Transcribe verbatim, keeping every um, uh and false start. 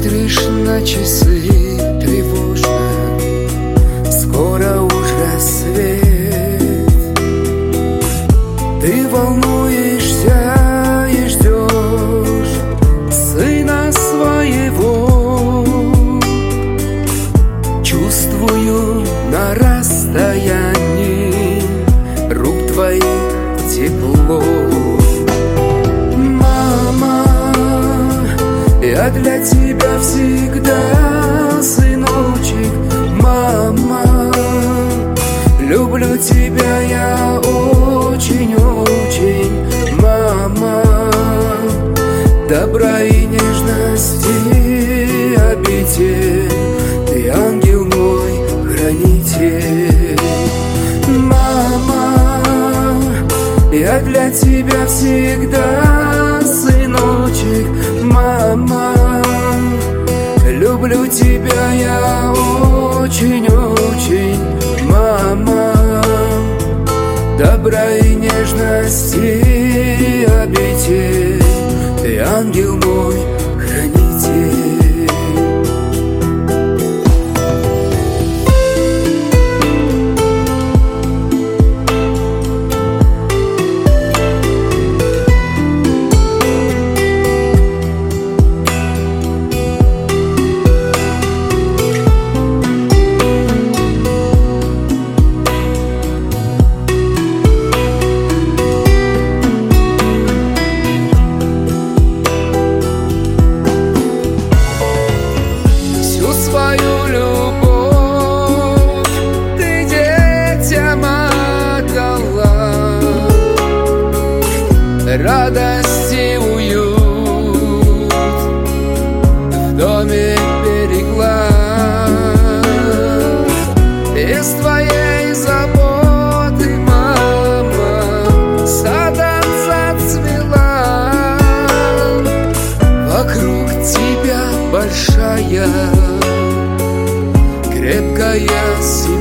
Смотришь на часы тревожно, скоро уж рассвет. Ты волнуешься и ждешь сына своего. Чувствую на расстоянии рук твоих тепло. Мама, я для тебя всегда сыночек. Мама, люблю тебя я очень-очень. Мама, добра и нежности обитель, ты ангел мой, хранитель. Мама, я для тебя всегда сыночек. Мама, люблю тебя я очень-очень. Мама, добра и нежности обитель, ты ангел мой, хранитель. Свою любовь ты детям отдала, радость и уют в доме берегла. Из твоей заботы, мама, садом зацвела. Вокруг тебя большая крепкая семья.